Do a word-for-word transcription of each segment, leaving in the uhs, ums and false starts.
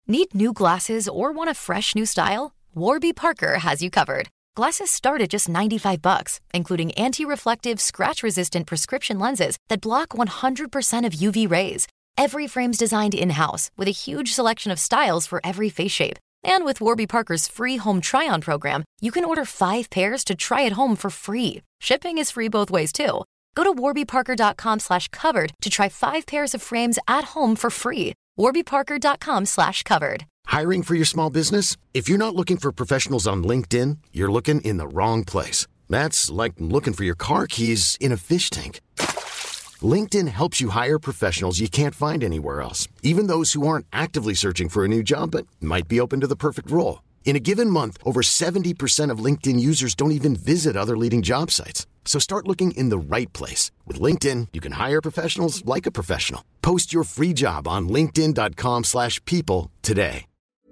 Need new glasses or want a fresh new style? Warby Parker has you covered. Glasses start at just ninety-five bucks, including anti-reflective, scratch-resistant prescription lenses that block one hundred percent of U V rays. Every frame's designed in-house with a huge selection of styles for every face shape. And with Warby Parker's free home try-on program, you can order five pairs to try at home for free. Shipping is free both ways, too. Go to warbyparker.com slash covered to try five pairs of frames at home for free. warbyparker.com slash covered. Hiring for your small business? If you're not looking for professionals on LinkedIn, you're looking in the wrong place. That's like looking for your car keys in a fish tank. LinkedIn helps you hire professionals you can't find anywhere else, even those who aren't actively searching for a new job but might be open to the perfect role. In a given month, over seventy percent of LinkedIn users don't even visit other leading job sites. So start looking in the right place. With LinkedIn, you can hire professionals like a professional. Post your free job on linkedin.com slash people today.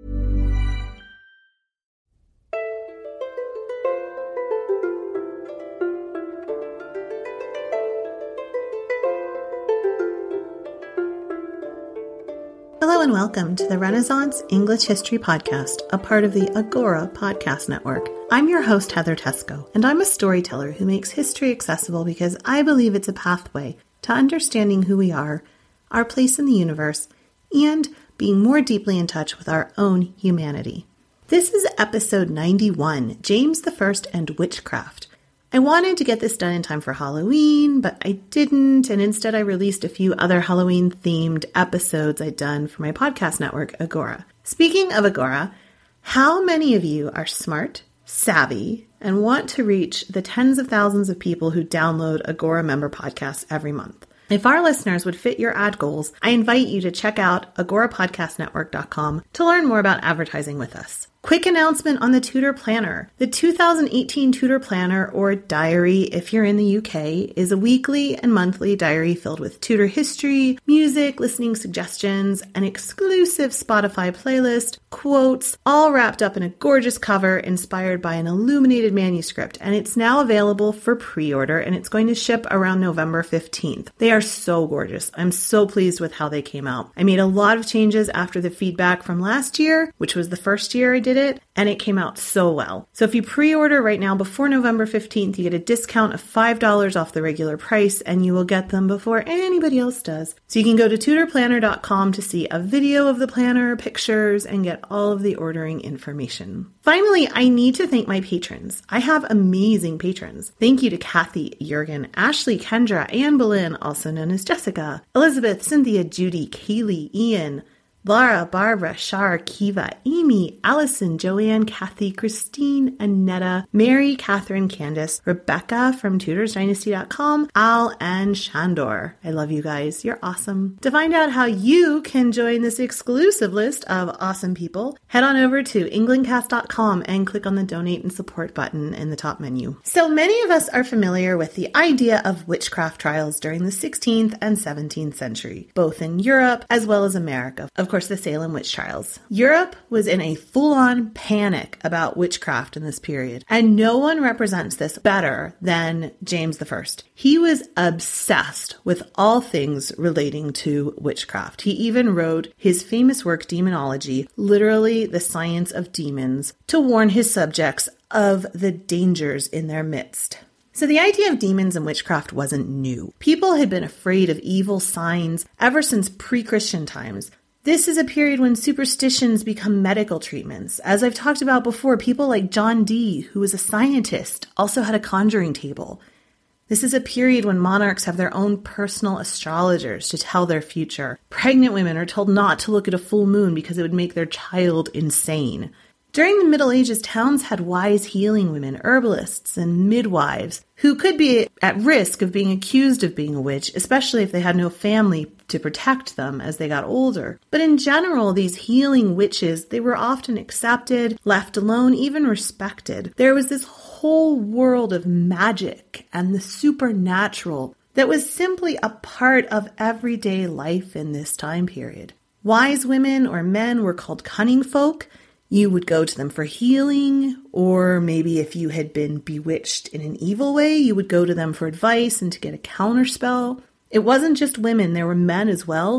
Hello and welcome to the Renaissance English History Podcast, a part of the Agora Podcast Network. I'm your host, Heather Tesco, and I'm a storyteller who makes history accessible because I believe it's a pathway to understanding who we are, our place in the universe, and being more deeply in touch with our own humanity. This is episode ninety-one, James the First and Witchcraft. I wanted to get this done in time for Halloween, but I didn't, and instead I released a few other Halloween-themed episodes I'd done for my podcast network, Agora. Speaking of Agora, how many of you are smart, savvy, and want to reach the tens of thousands of people who download Agora member podcasts every month? If our listeners would fit your ad goals, I invite you to check out agora podcast network dot com to learn more about advertising with us. Quick announcement on the Tutor Planner. The two thousand eighteen Tutor Planner, or diary if you're in the U K, is a weekly and monthly diary filled with tutor history, music, listening suggestions, an exclusive Spotify playlist, quotes, all wrapped up in a gorgeous cover inspired by an illuminated manuscript. And it's now available for pre-order, and it's going to ship around November fifteenth. They are so gorgeous. I'm so pleased with how they came out. I made a lot of changes after the feedback from last year, which was the first year I did it, and it came out so well. So if you pre-order right now before November fifteenth, you get a discount of five dollars off the regular price, and you will get them before anybody else does. So you can go to tutor planner dot com to see a video of the planner, pictures, and get all of the ordering information. Finally, I need to thank my patrons. I have amazing patrons. Thank you to Kathy, Jurgen, Ashley, Kendra, Anne Boleyn, also known as Jessica, Elizabeth, Cynthia, Judy, Kaylee, Ian, Lara, Barbara, Shar, Kiva, Amy, Allison, Joanne, Kathy, Christine, Annetta, Mary, Catherine, Candace, Rebecca from tutors dynasty dot com, Al, and Shandor. I love you guys. You're awesome. To find out how you can join this exclusive list of awesome people, head on over to england cast dot com and click on the donate and support button in the top menu. So many of us are familiar with the idea of witchcraft trials during the sixteenth and seventeenth century, both in Europe as well as America. Of course, the Salem witch trials. Europe was in a full-on panic about witchcraft in this period, and no one represents this better than James the First. He was obsessed with all things relating to witchcraft. He even wrote his famous work, Demonology, literally the science of demons, to warn his subjects of the dangers in their midst. So the idea of demons and witchcraft wasn't new. People had been afraid of evil signs ever since pre-Christian times. This is a period when superstitions become medical treatments. As I've talked about before, people like John Dee, who was a scientist, also had a conjuring table. This is a period when monarchs have their own personal astrologers to tell their future. Pregnant women are told not to look at a full moon because it would make their child insane. During the Middle Ages, towns had wise healing women, herbalists, and midwives who could be at risk of being accused of being a witch, especially if they had no family to protect them as they got older. But in general, these healing witches, they were often accepted, left alone, even respected. There was this whole world of magic and the supernatural that was simply a part of everyday life in this time period. Wise women or men were called cunning folk. You would go to them for healing, or maybe if you had been bewitched in an evil way, you would go to them for advice and to get a counterspell. It wasn't just women, there were men as well.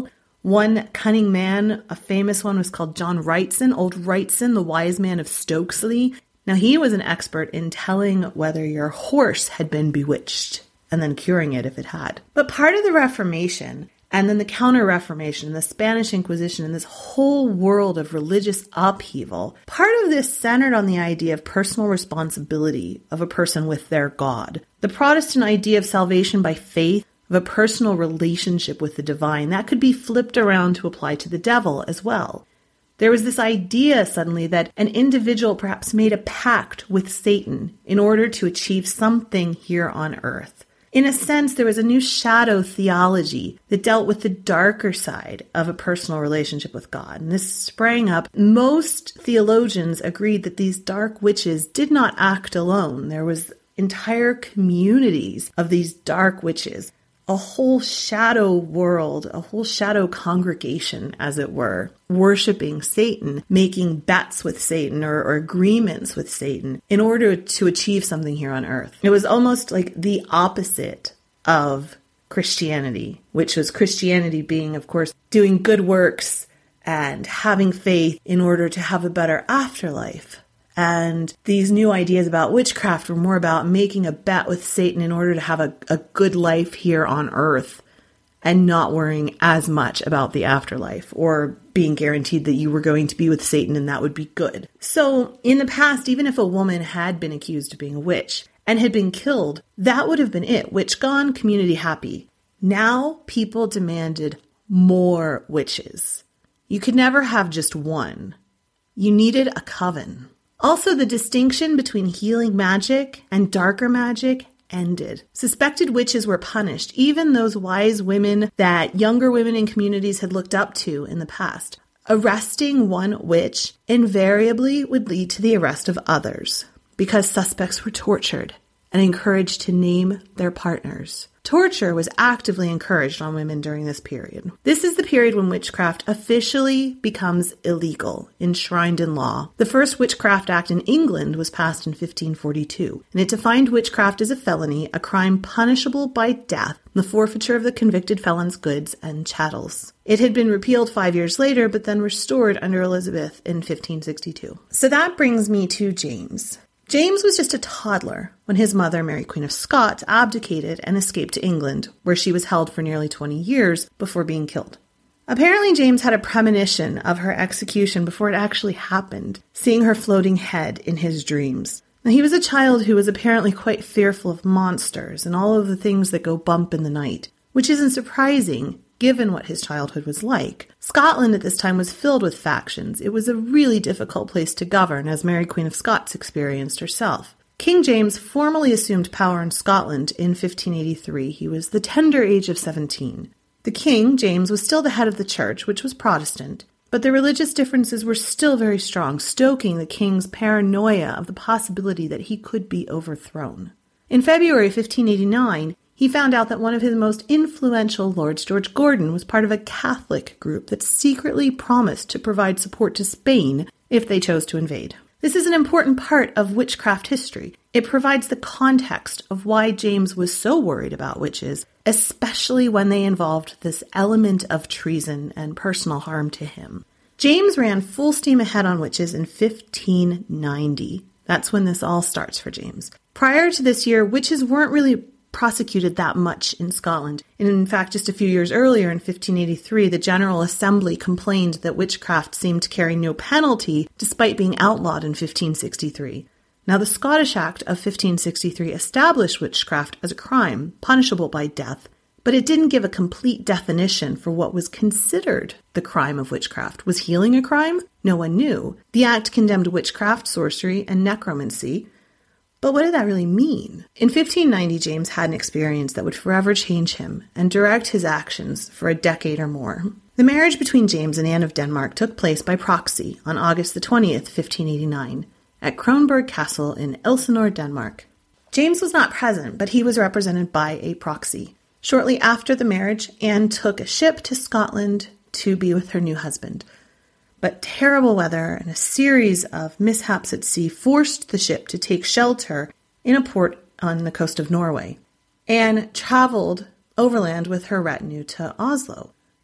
One cunning man, a famous one, was called John Wrightson, old Wrightson, the wise man of Stokesley. Now, he was an expert in telling whether your horse had been bewitched and then curing it if it had. But part of the Reformation and then the Counter-Reformation, the Spanish Inquisition, and this whole world of religious upheaval, part of this centered on the idea of personal responsibility of a person with their God. The Protestant idea of salvation by faith, of a personal relationship with the divine, that could be flipped around to apply to the devil as well. There was this idea suddenly that an individual perhaps made a pact with Satan in order to achieve something here on earth. In a sense, there was a new shadow theology that dealt with the darker side of a personal relationship with God. And this sprang up. Most theologians agreed that these dark witches did not act alone. There was entire communities of these dark witches, a whole shadow world, a whole shadow congregation, as it were, worshiping Satan, making bets with Satan or, or agreements with Satan in order to achieve something here on earth. It was almost like the opposite of Christianity, which was Christianity being, of course, doing good works and having faith in order to have a better afterlife. And these new ideas about witchcraft were more about making a bet with Satan in order to have a, a good life here on earth and not worrying as much about the afterlife or being guaranteed that you were going to be with Satan and that would be good. So in the past, even if a woman had been accused of being a witch and had been killed, that would have been it. Witch gone, community happy. Now people demanded more witches. You could never have just one. You needed a coven. Also, the distinction between healing magic and darker magic ended. Suspected witches were punished, even those wise women that younger women in communities had looked up to in the past. Arresting one witch invariably would lead to the arrest of others because suspects were tortured and encouraged to name their partners. Torture was actively encouraged on women during this period. This is the period when witchcraft officially becomes illegal, enshrined in law. The first Witchcraft Act in England was passed in fifteen forty-two, and it defined witchcraft as a felony, a crime punishable by death, the forfeiture of the convicted felon's goods and chattels. It had been repealed five years later, but then restored under Elizabeth in fifteen sixty-two. So that brings me to James. James was just a toddler when his mother, Mary Queen of Scots, abdicated and escaped to England, where she was held for nearly twenty years before being killed. Apparently, James had a premonition of her execution before it actually happened, seeing her floating head in his dreams. Now, he was a child who was apparently quite fearful of monsters and all of the things that go bump in the night, which isn't surprising given what his childhood was like. Scotland at this time was filled with factions. It was a really difficult place to govern, as Mary Queen of Scots experienced herself. King James formally assumed power in Scotland in fifteen eighty-three. He was the tender age of seventeen. The king, James, was still the head of the church, which was Protestant, but the religious differences were still very strong, stoking the king's paranoia of the possibility that he could be overthrown. In February fifteen eighty-nine, he found out that one of his most influential lords, George Gordon, was part of a Catholic group that secretly promised to provide support to Spain if they chose to invade. This is an important part of witchcraft history. It provides the context of why James was so worried about witches, especially when they involved this element of treason and personal harm to him. James ran full steam ahead on witches in fifteen ninety. That's when this all starts for James. Prior to this year, witches weren't really prosecuted that much in Scotland. And in fact, just a few years earlier, in fifteen eighty-three, the General Assembly complained that witchcraft seemed to carry no penalty despite being outlawed in fifteen sixty-three. Now, the Scottish Act of fifteen sixty-three established witchcraft as a crime, punishable by death, but it didn't give a complete definition for what was considered the crime of witchcraft. Was healing a crime? No one knew. The Act condemned witchcraft, sorcery, and necromancy. But what did that really mean? In fifteen ninety, James had an experience that would forever change him and direct his actions for a decade or more. The marriage between James and Anne of Denmark took place by proxy on August the twentieth, fifteen eighty-nine, at Kronborg Castle in Elsinore, Denmark. James was not present, but he was represented by a proxy. Shortly after the marriage, Anne took a ship to Scotland to be with her new husband. But terrible weather and a series of mishaps at sea forced the ship to take shelter in a port on the coast of Norway. Anne traveled overland with her retinue to Oslo.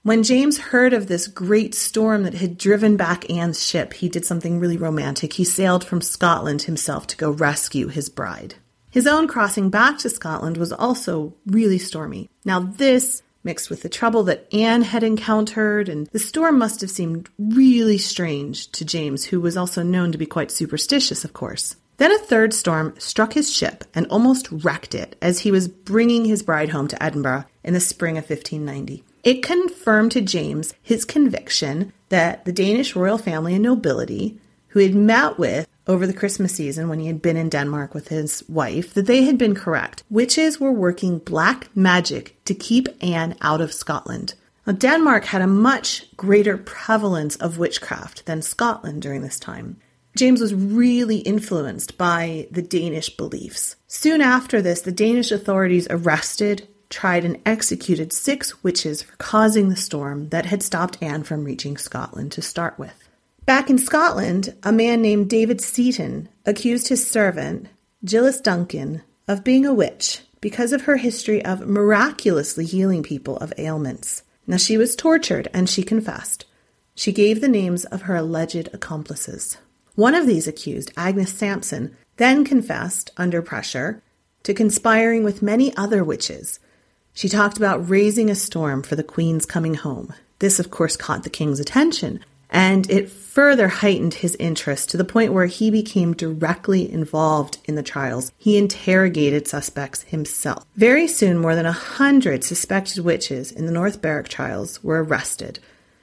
When James heard of this great storm that had driven back Anne's ship, he did something really romantic. He sailed from Scotland himself to go rescue his bride. His own crossing back to Scotland was also really stormy. Now this, mixed with the trouble that Anne had encountered, and the storm must have seemed really strange to James, who was also known to be quite superstitious, of course. Then a third storm struck his ship and almost wrecked it as he was bringing his bride home to Edinburgh in the spring of fifteen ninety. It confirmed to James his conviction that the Danish royal family and nobility, who he had met with over the Christmas season when he had been in Denmark with his wife, that they had been correct. Witches were working black magic to keep Anne out of Scotland. Now, Denmark had a much greater prevalence of witchcraft than Scotland during this time. James was really influenced by the Danish beliefs. Soon after this, the Danish authorities arrested, tried, and executed six witches for causing the storm that had stopped Anne from reaching Scotland to start with. Back in Scotland, a man named David Seaton accused his servant, Gillis Duncan, of being a witch because of her history of miraculously healing people of ailments. Now, she was tortured and she confessed. She gave the names of her alleged accomplices. One of these accused, Agnes Sampson, then confessed under pressure to conspiring with many other witches. She talked about raising a storm for the Queen's coming home. This, of course, caught the king's attention, and it further heightened his interest to the point where he became directly involved in the trials. He interrogated suspects himself. Very soon, more than a hundred suspected witches in the North Berwick trials were arrested.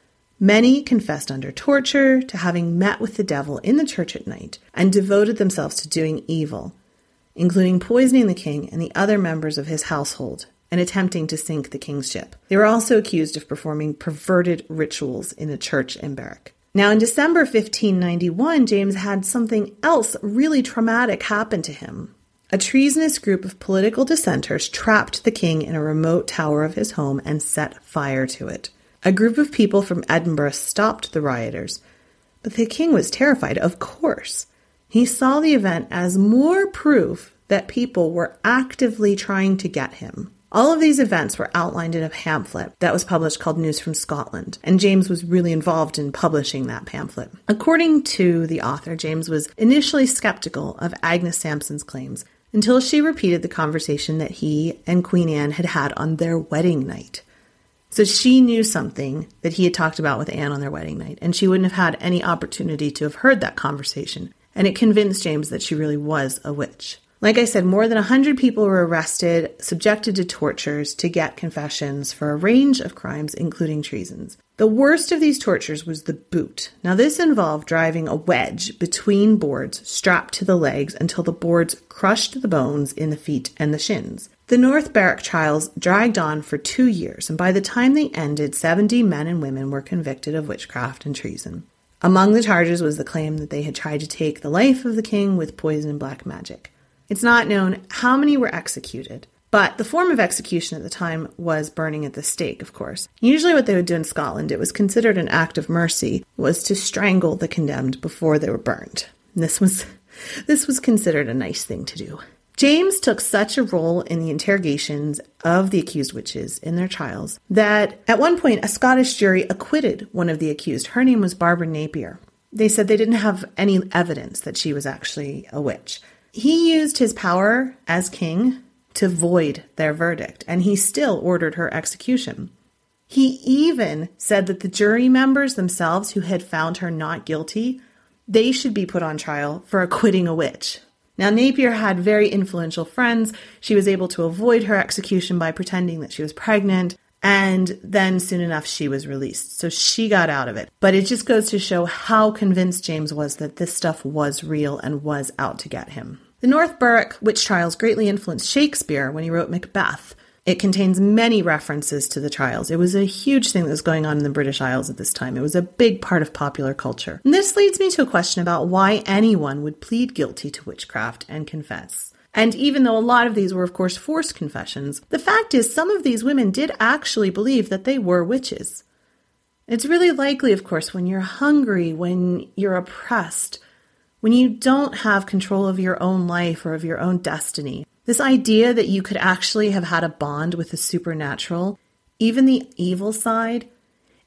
Many confessed under torture to having met with the devil in the church at night and devoted themselves to doing evil, including poisoning the king and the other members of his household and attempting to sink the king's ship. They were also accused of performing perverted rituals in a church in Berwick. Now, in December fifteen ninety-one, James had something else really traumatic happen to him. A treasonous group of political dissenters trapped the king in a remote tower of his home and set fire to it. A group of people from Edinburgh stopped the rioters, but the king was terrified, of course. He saw the event as more proof that people were actively trying to get him. All of these events were outlined in a pamphlet that was published called News from Scotland, and James was really involved in publishing that pamphlet. According to the author, James was initially skeptical of Agnes Sampson's claims until she repeated the conversation that he and Queen Anne had had on their wedding night. So she knew something that he had talked about with Anne on their wedding night, and she wouldn't have had any opportunity to have heard that conversation, and it convinced James that she really was a witch. Like I said, more than one hundred people were arrested, subjected to tortures to get confessions for a range of crimes, including treasons. The worst of these tortures was the boot. Now, this involved driving a wedge between boards strapped to the legs until the boards crushed the bones in the feet and the shins. The North Berwick trials dragged on for two years, and by the time they ended, seventy men and women were convicted of witchcraft and treason. Among the charges was the claim that they had tried to take the life of the king with poison and black magic. It's not known how many were executed, but the form of execution at the time was burning at the stake, of course. Usually what they would do in Scotland, it was considered an act of mercy, was to strangle the condemned before they were burned. And this was, this was considered a nice thing to do. James took such a role in the interrogations of the accused witches in their trials that at one point a Scottish jury acquitted one of the accused. Her name was Barbara Napier. They said they didn't have any evidence that she was actually a witch. He used his power as king to void their verdict, and he still ordered her execution. He even said that the jury members themselves who had found her not guilty, they should be put on trial for acquitting a witch. Now, Napier had very influential friends. She was able to avoid her execution by pretending that she was pregnant, and then soon enough she was released. So she got out of it. But it just goes to show how convinced James was that this stuff was real and was out to get him. The North Berwick witch trials greatly influenced Shakespeare when he wrote Macbeth. It contains many references to the trials. It was a huge thing that was going on in the British Isles at this time. It was a big part of popular culture. And this leads me to a question about why anyone would plead guilty to witchcraft and confess. And even though a lot of these were, of course, forced confessions, the fact is some of these women did actually believe that they were witches. It's really likely, of course, when you're hungry, when you're oppressed, when you don't have control of your own life or of your own destiny. This idea that you could actually have had a bond with the supernatural, even the evil side,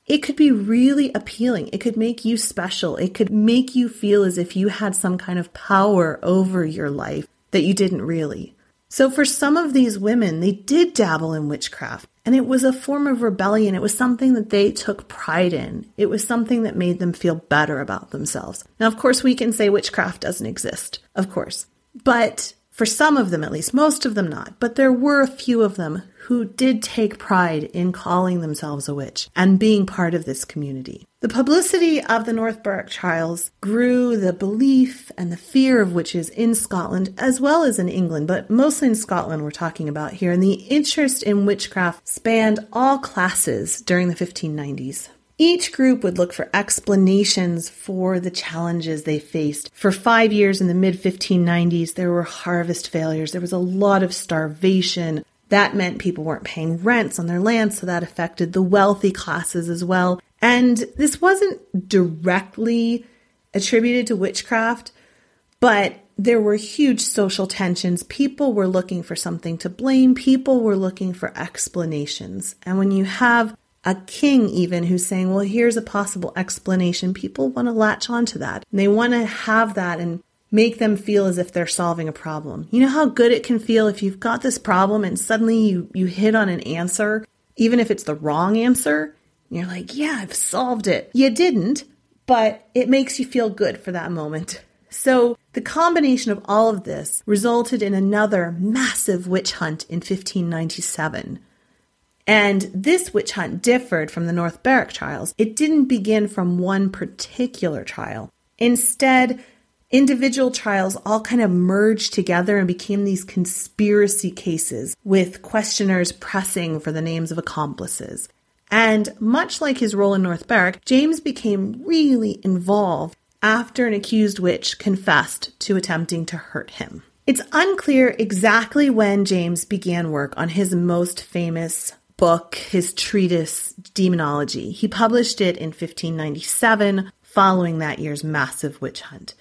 it could be really appealing. It could make you special. It could make you feel as if you had some kind of power over your life that you didn't really. So for some of these women, they did dabble in witchcraft, and it was a form of rebellion. It was something that they took pride in. It was something that made them feel better about themselves. Now, of course, we can say witchcraft doesn't exist, of course. But for some of them, at least, most of them not. But there were a few of them who did take pride in calling themselves a witch and being part of this community. The publicity of the North Berwick trials grew the belief and the fear of witches in Scotland as well as in England, but mostly in Scotland we're talking about here. And the interest in witchcraft spanned all classes during the fifteen nineties. Each group would look for explanations for the challenges they faced. For five years in the mid fifteen nineties, there were harvest failures. There was a lot of starvation. That meant people weren't paying rents on their land, so that affected the wealthy classes as well. And this wasn't directly attributed to witchcraft, but there were huge social tensions. People were looking for something to blame. People were looking for explanations. And when you have a king even who's saying, well, here's a possible explanation, people want to latch onto that. And they want to have that and make them feel as if they're solving a problem. You know how good it can feel if you've got this problem and suddenly you, you hit on an answer, even if it's the wrong answer, and you're like, yeah, I've solved it. You didn't, but it makes you feel good for that moment. So the combination of all of this resulted in another massive witch hunt in fifteen ninety-seven. And this witch hunt differed from the North Berwick trials. It didn't begin from one particular trial. Instead, individual trials all kind of merged together and became these conspiracy cases with questioners pressing for the names of accomplices. And much like his role in North Berwick, James became really involved after an accused witch confessed to attempting to hurt him. It's unclear exactly when James began work on his most famous book, his treatise, Demonology. He published it in fifteen ninety-seven, following that year's massive witch hunt.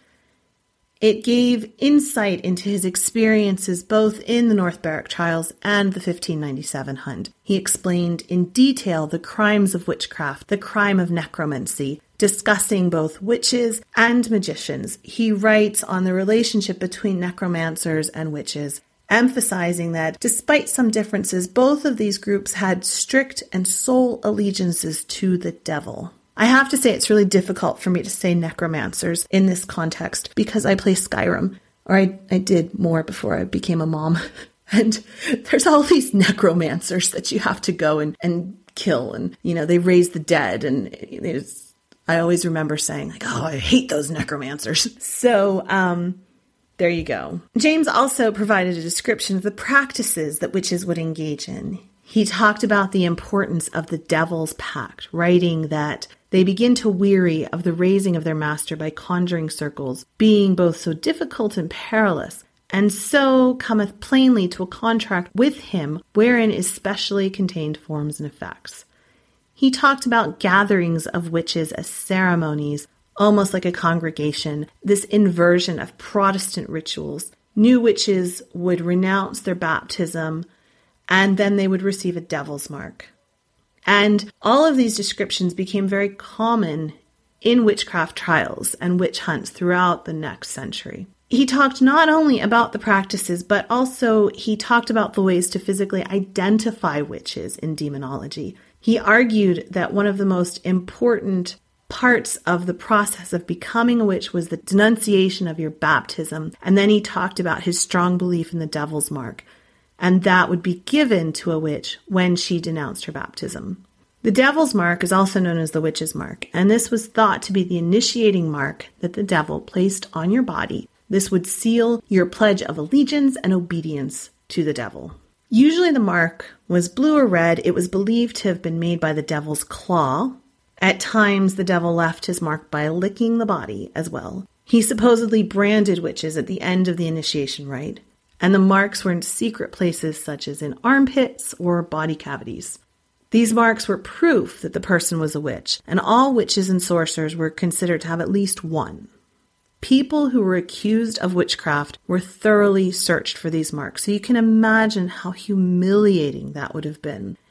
It gave insight into his experiences both in the North Berwick trials and the fifteen ninety-seven hunt. He explained in detail the crimes of witchcraft, the crime of necromancy, discussing both witches and magicians. He writes on the relationship between necromancers and witches, emphasizing that despite some differences, both of these groups had strict and sole allegiances to the devil. I have to say it's really difficult for me to say necromancers in this context because I play Skyrim, or I, I did more before I became a mom. And there's all these necromancers that you have to go and, and kill, and, you know, they raise the dead, and it's, I always remember saying, like, oh, I hate those necromancers. So, um... there you go. James also provided a description of the practices that witches would engage in. He talked about the importance of the devil's pact, writing that they begin to weary of the raising of their master by conjuring circles, being both so difficult and perilous, and so cometh plainly to a contract with him wherein is specially contained forms and effects. He talked about gatherings of witches as ceremonies, almost like a congregation, this inversion of Protestant rituals. New witches would renounce their baptism, and then they would receive a devil's mark. And all of these descriptions became very common in witchcraft trials and witch hunts throughout the next century. He talked not only about the practices, but also he talked about the ways to physically identify witches in demonology. He argued that one of the most important parts of the process of becoming a witch was the denunciation of your baptism. And then he talked about his strong belief in the devil's mark, and that would be given to a witch when she denounced her baptism. The devil's mark is also known as the witch's mark, and this was thought to be the initiating mark that the devil placed on your body. This would seal your pledge of allegiance and obedience to the devil. Usually the mark was blue or red. It was believed to have been made by the devil's claw. At times, the devil left his mark by licking the body as well. He supposedly branded witches at the end of the initiation rite, and the marks were in secret places such as in armpits or body cavities. These marks were proof that the person was a witch, and all witches and sorcerers were considered to have at least one. People who were accused of witchcraft were thoroughly searched for these marks, so you can imagine how humiliating that would have been.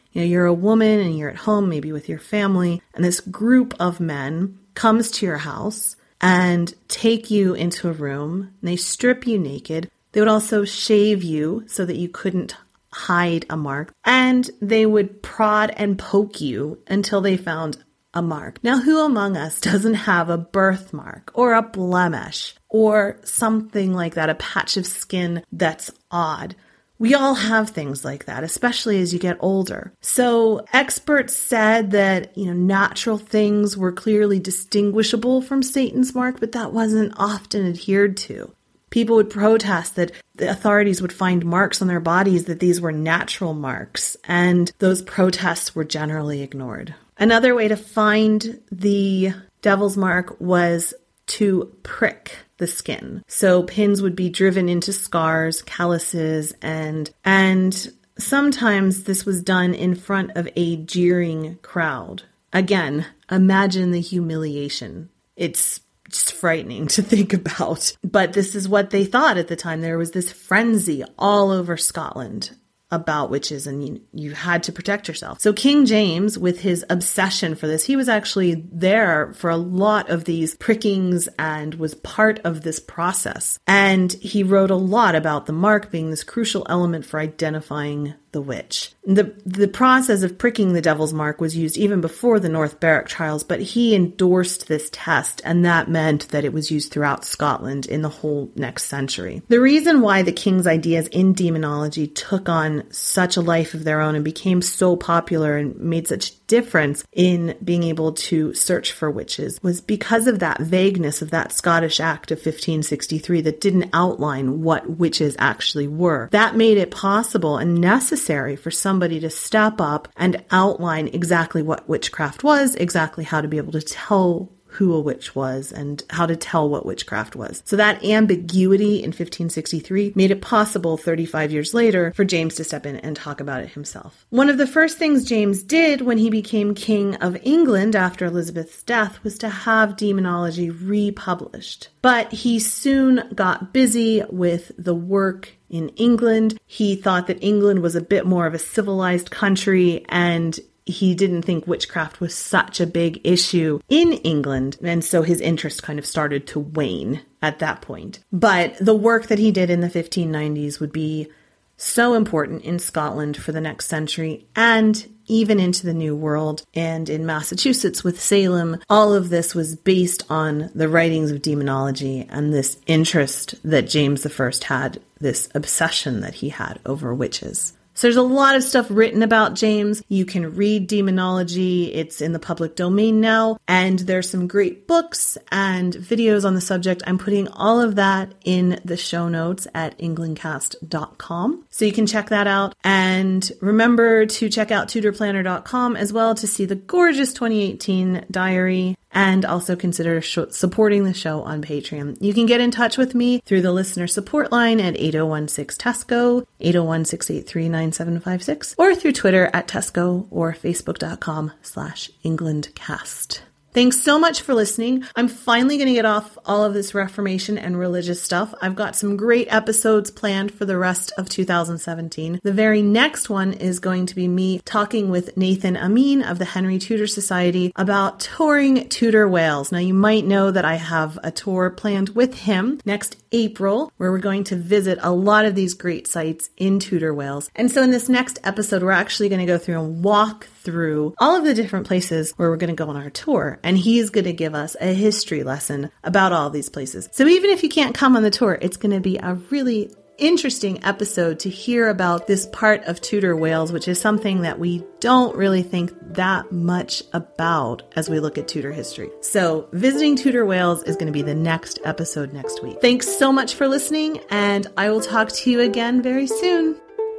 You know, you're a woman and you're at home, maybe with your family, and this group of men comes to your house and take you into a room, and they strip you naked. They would also shave you so that you couldn't hide a mark, and they would prod and poke you until they found a mark. Now, who among us doesn't have a birthmark or a blemish or something like that, a patch of skin that's odd? We all have things like that, especially as you get older. So experts said that, you know, natural things were clearly distinguishable from Satan's mark, but that wasn't often adhered to. People would protest that the authorities would find marks on their bodies, that these were natural marks, and those protests were generally ignored. Another way to find the devil's mark was to prick the skin. So pins would be driven into scars, calluses, and and sometimes this was done in front of a jeering crowd. Again, imagine the humiliation. It's just frightening to think about. But this is what they thought at the time. There was this frenzy all over Scotland about witches, and you, you had to protect yourself. So King James, with his obsession for this, he was actually there for a lot of these prickings and was part of this process. And he wrote a lot about the mark being this crucial element for identifying the witch. The the process of pricking the devil's mark was used even before the North Berwick trials, but he endorsed this test, and that meant that it was used throughout Scotland in the whole next century. The reason why the king's ideas in demonology took on such a life of their own and became so popular and made such difference in being able to search for witches was because of that vagueness of that Scottish Act of fifteen sixty-three that didn't outline what witches actually were. That made it possible and necessary for somebody to step up and outline exactly what witchcraft was, exactly how to be able to tell who a witch was and how to tell what witchcraft was. So that ambiguity in fifteen sixty-three made it possible thirty-five years later for James to step in and talk about it himself. One of the first things James did when he became King of England after Elizabeth's death was to have demonology republished. But he soon got busy with the work in England. He thought that England was a bit more of a civilized country, and he didn't think witchcraft was such a big issue in England. And so his interest kind of started to wane at that point. But the work that he did in the fifteen nineties would be so important in Scotland for the next century and even into the New World. And in Massachusetts with Salem, all of this was based on the writings of demonology and this interest that James the First had, this obsession that he had over witches. So there's a lot of stuff written about James. You can read Demonology. It's in the public domain now. And there's some great books and videos on the subject. I'm putting all of that in the show notes at englandcast dot com. So you can check that out. And remember to check out tutor planner dot com as well to see the gorgeous twenty eighteen diary. And also consider sh- supporting the show on Patreon. You can get in touch with me through the listener support line at eight oh one six Tesco, eight oh one, six eight three, nine seven five six, or through Twitter at Tesco or facebook.com slash EnglandCast. Thanks so much for listening. I'm finally going to get off all of this Reformation and religious stuff. I've got some great episodes planned for the rest of two thousand seventeen. The very next one is going to be me talking with Nathan Amin of the Henry Tudor Society about touring Tudor Wales. Now, you might know that I have a tour planned with him next April, where we're going to visit a lot of these great sites in Tudor Wales. And so in this next episode, we're actually going to go through and walk through all of the different places where we're going to go on our tour. And he's going to give us a history lesson about all these places. So even if you can't come on the tour, it's going to be a really interesting episode to hear about this part of Tudor Wales, which is something that we don't really think that much about as we look at Tudor history. So visiting Tudor Wales is going to be the next episode next week. Thanks so much for listening, and I will talk to you again very soon.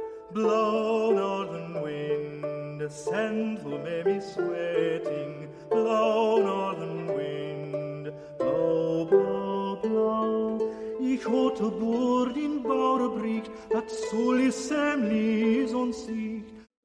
Blow, northern wind, send who may be sweating. Blow, northern wind, blow, blow, blow. Ich hatte Bord in Bauerbricht, dat soll semlis on sicht.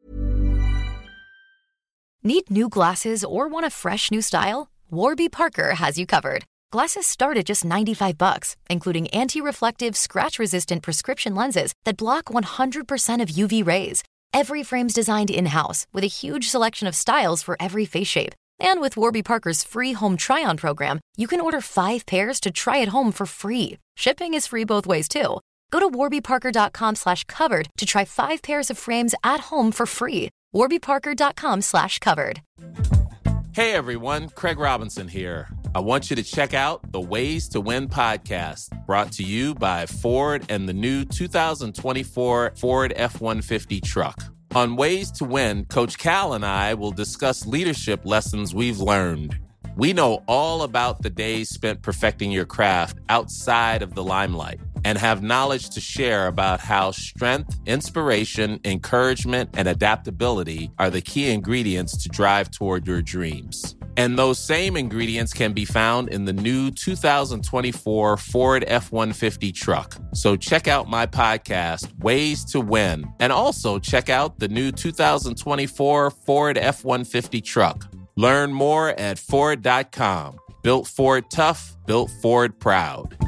Need new glasses or want a fresh new style? Warby Parker has you covered. Glasses start at just ninety-five bucks, including anti-reflective, scratch-resistant prescription lenses that block one hundred percent of U V rays. Every frame's designed in-house with a huge selection of styles for every face shape. And with Warby Parker's free home try-on program, you can order five pairs to try at home for free. Shipping is free both ways, too. Go to warbyparker.com slash covered to try five pairs of frames at home for free. warbyparker.com slash covered. Hey, everyone. Craig Robinson here. I want you to check out the Ways to Win podcast, brought to you by Ford and the new two thousand twenty-four Ford F one fifty truck. On Ways to Win, Coach Cal and I will discuss leadership lessons we've learned. We know all about the days spent perfecting your craft outside of the limelight and have knowledge to share about how strength, inspiration, encouragement, and adaptability are the key ingredients to drive toward your dreams. And those same ingredients can be found in the new two thousand twenty-four Ford F one fifty truck. So check out my podcast, Ways to Win, and also check out the new two thousand twenty-four Ford F one fifty truck. Learn more at Ford dot com. Built Ford tough, built Ford proud.